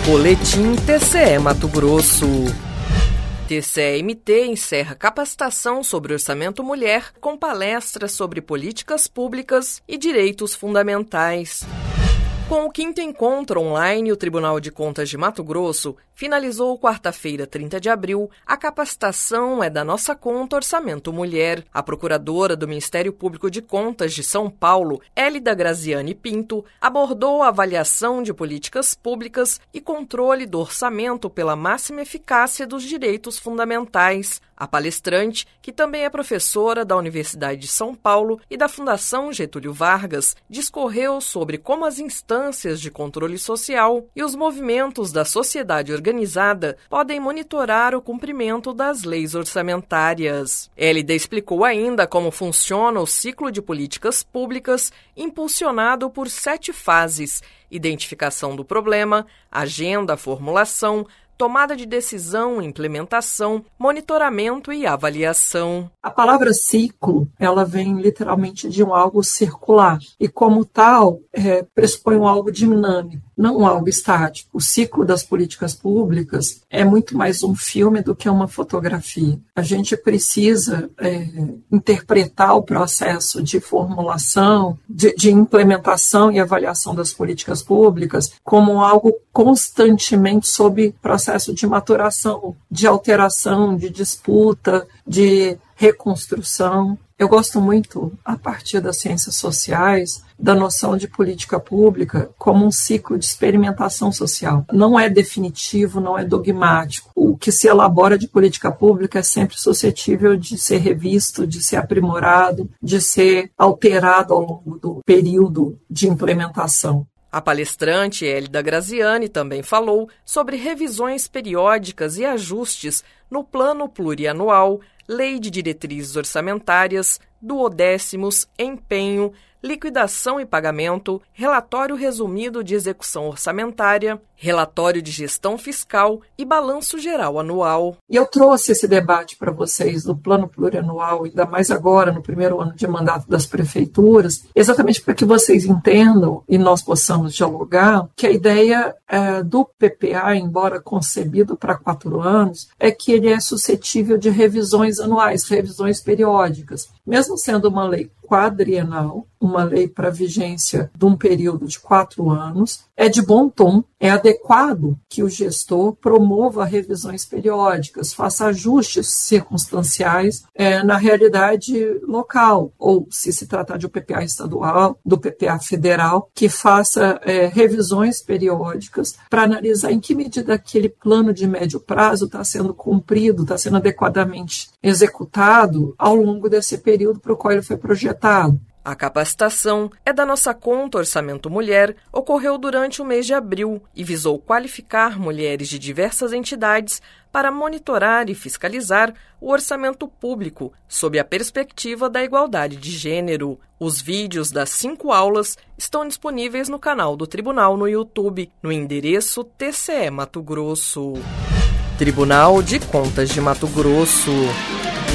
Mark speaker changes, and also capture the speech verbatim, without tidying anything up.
Speaker 1: Boletim T C E Mato Grosso. T C E M T encerra capacitação sobre orçamento mulher com palestras sobre políticas públicas e direitos fundamentais. Com o quinto encontro online, o Tribunal de Contas de Mato Grosso finalizou quarta-feira, trinta de abril, a capacitação é da Nossa Conta Orçamento Mulher. A procuradora do Ministério Público de Contas de São Paulo, Hélida Graziani Pinto, abordou a avaliação de políticas públicas e controle do orçamento pela máxima eficácia dos direitos fundamentais. A palestrante, que também é professora da Universidade de São Paulo e da Fundação Getúlio Vargas, discorreu sobre como as instâncias de controle social e os movimentos da sociedade organizada podem monitorar o cumprimento das leis orçamentárias. Hélida explicou ainda como funciona o ciclo de políticas públicas impulsionado por sete fases: identificação do problema, agenda, formulação, tomada de decisão, implementação, monitoramento e avaliação.
Speaker 2: A palavra ciclo, ela vem literalmente de um algo circular e, como tal, é, pressupõe um algo dinâmico, não um algo estático. O ciclo das políticas públicas é muito mais um filme do que uma fotografia. A gente precisa é, interpretar o processo de formulação, de, de implementação e avaliação das políticas públicas como algo constantemente sob processo processo de maturação, de alteração, de disputa, de reconstrução. Eu gosto muito, a partir das ciências sociais, da noção de política pública como um ciclo de experimentação social. Não é definitivo, não é dogmático. O que se elabora de política pública é sempre suscetível de ser revisto, de ser aprimorado, de ser alterado ao longo do período de implementação.
Speaker 1: A palestrante Hélida Graziani também falou sobre revisões periódicas e ajustes no Plano Plurianual, Lei de Diretrizes Orçamentárias, duodécimos, empenho, liquidação e pagamento, relatório resumido de execução orçamentária, relatório de gestão fiscal e balanço geral anual.
Speaker 2: E eu trouxe esse debate para vocês do plano plurianual, ainda mais agora, no primeiro ano de mandato das prefeituras, exatamente para que vocês entendam e nós possamos dialogar que a ideia é, do P P A, embora concebido para quatro anos, é que ele é suscetível de revisões anuais, revisões periódicas. Mesmo sendo uma lei quadrienal, uma lei para vigência de um período de quatro anos, é de bom tom, é adequado que o gestor promova revisões periódicas, faça ajustes circunstanciais é, na realidade local, ou se se tratar de um P P A estadual, do P P A federal, que faça é, revisões periódicas para analisar em que medida aquele plano de médio prazo está sendo cumprido, está sendo adequadamente executado ao longo desse período para o qual ele foi projetado.
Speaker 1: A capacitação é da Nossa Conta Orçamento Mulher, ocorreu durante o mês de abril e visou qualificar mulheres de diversas entidades para monitorar e fiscalizar o orçamento público sob a perspectiva da igualdade de gênero. Os vídeos das cinco aulas estão disponíveis no canal do Tribunal no YouTube, no endereço T C E Mato Grosso. Tribunal de Contas de Mato Grosso.